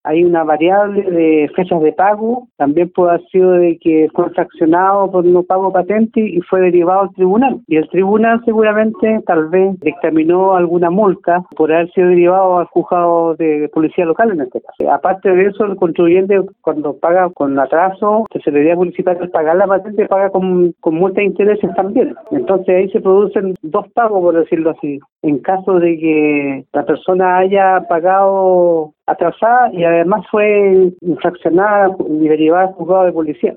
hay una variable de fechas de pago, también puede haber sido de que fue fraccionado por no pago patente y fue derivado al tribunal. Y el tribunal seguramente tal vez dictaminó alguna multa por haber sido derivado al juzgado de policía local en este caso. Aparte de eso, el contribuyente cuando paga con atraso, la Secretaría Municipal al pagar la patente paga con multa de intereses también. Entonces ahí se producen dos pagos, por decirlo así, en caso de que la persona haya pagado atrasada y además fue infraccionada y derivada al juzgado de policía.